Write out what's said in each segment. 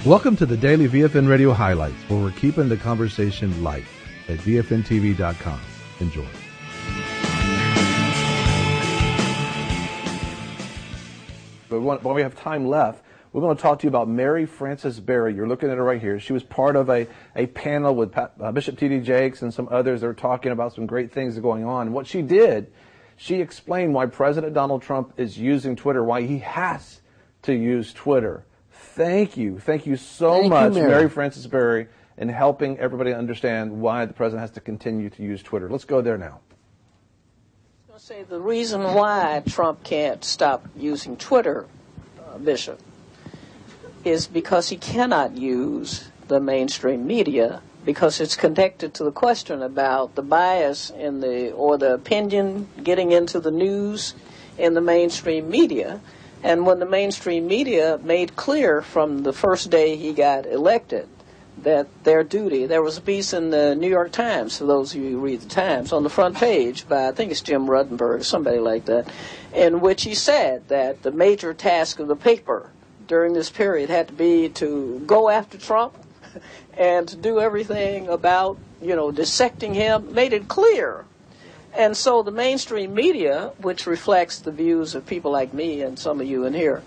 Welcome to the Daily VFN Radio Highlights, where we're keeping the conversation light at VFNTV.com. Enjoy. But when we have time left, we're going to talk to you about Mary Frances Berry. You're looking at her right here. She was part of a panel with Bishop T.D. Jakes and some others that were talking about some great things that are going on. And what she did, she explained why President Donald Trump is using Twitter, why he has to use Twitter. Thank you. Thank you so much, Mary Frances Berry, in helping everybody understand why the president has to continue to use Twitter. Let's go there now. I'll say the reason why Trump can't stop using Twitter, Bishop, is because he cannot use the mainstream media because it's connected to the question about the bias in or the opinion getting into the news in the mainstream media. And when the mainstream media made clear from the first day he got elected that their duty, there was a piece in the New York Times, for those of you who read the Times, on the front page by, I think it's Jim Ruttenberg, somebody like that, in which he said that the major task of the paper during this period had to be to go after Trump and to do everything about, dissecting him, made it clear. And so the mainstream media, which reflects the views of people like me and some of you in here,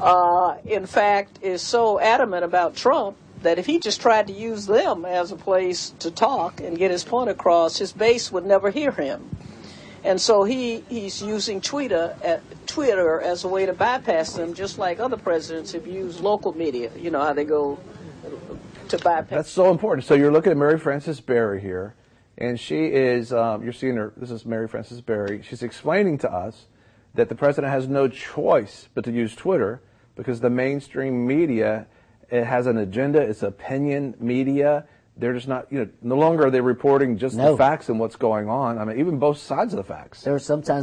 in fact, is so adamant about Trump that if he just tried to use them as a place to talk and get his point across, his base would never hear him. And so he's using Twitter as a way to bypass them, just like other presidents have used local media. You know how they go to bypass. That's so important. So you're looking at Mary Frances Berry here. And she is, you're seeing her, this is Mary Frances Berry. She's explaining to us that the president has no choice but to use Twitter because the mainstream media, it has an agenda, it's opinion media. They're just not, no longer are they reporting just the facts and what's going on. I mean, even both sides of the facts. They're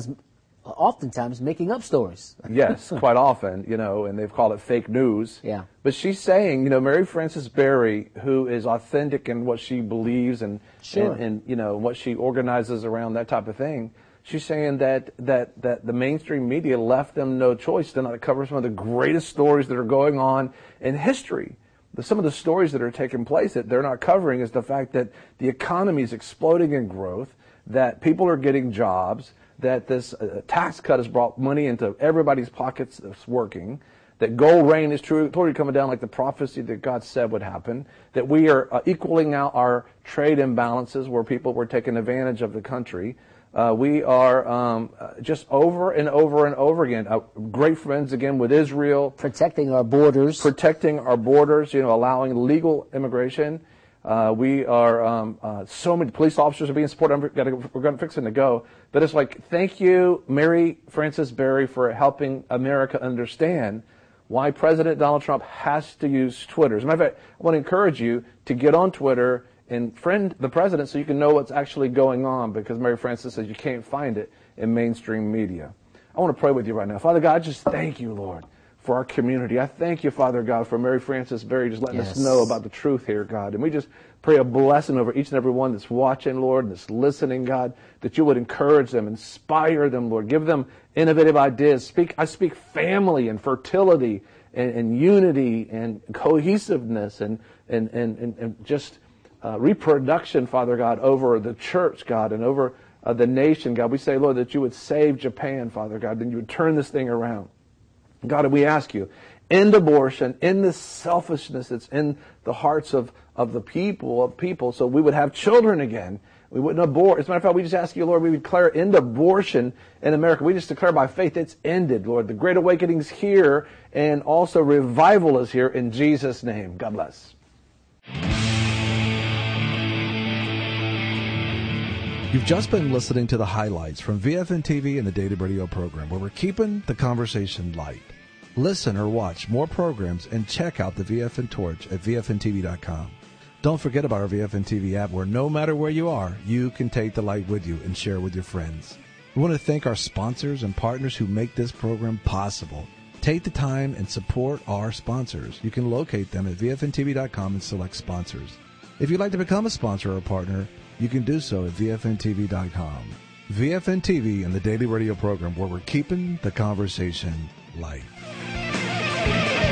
oftentimes making up stories. Yes, quite often, and they've called it fake news. Yeah. But she's saying, Mary Frances Berry, who is authentic in what she believes and what she organizes around, that type of thing, she's saying that the mainstream media left them no choice to not cover some of the greatest stories that are going on in history. Some of the stories that are taking place that they're not covering is the fact that the economy is exploding in growth, that people are getting jobs, that this tax cut has brought money into everybody's pockets that's working, that gold rain is totally coming down like the prophecy that God said would happen, that we are equaling out our trade imbalances where people were taking advantage of the country. We are just over and over and over again, great friends again with Israel. Protecting our borders, allowing legal immigration. We are, so many police officers are being supported. We're going to fix it to go. But it's like, thank you, Mary Frances Berry, for helping America understand why President Donald Trump has to use Twitter. As a matter of fact, I want to encourage you to get on Twitter and friend the president so you can know what's actually going on, because Mary Frances says you can't find it in mainstream media. I want to pray with you right now. Father God, I just thank you, Lord, for our community. I thank you, Father God, for Mary Frances Berry just letting us know about the truth here, God. And we just pray a blessing over each and every one that's watching, Lord, that's listening, God, that you would encourage them, inspire them, Lord. Give them innovative ideas. I speak family and fertility and unity and cohesiveness and just reproduction, Father God, over the church, God, and over the nation, God. We say, Lord, that you would save Japan, Father God, then you would turn this thing around. God, we ask you, end abortion, end this selfishness that's in the hearts of the people, so we would have children again. We wouldn't abort. As a matter of fact, we just ask you, Lord, we would declare end abortion in America. We just declare by faith it's ended, Lord. The Great Awakening's here, and also revival is here in Jesus' name. God bless. You've just been listening to the highlights from VFN TV and the Daily Radio program, where we're keeping the conversation light. Listen or watch more programs and check out the VFN Torch at VFNTV.com. Don't forget about our VFN TV app, where no matter where you are, you can take the light with you and share with your friends. We want to thank our sponsors and partners who make this program possible. Take the time and support our sponsors. You can locate them at VFNTV.com and select sponsors. If you'd like to become a sponsor or a partner, you can do so at VFNTV.com. VFN TV and the Daily Radio program, where we're keeping the conversation light.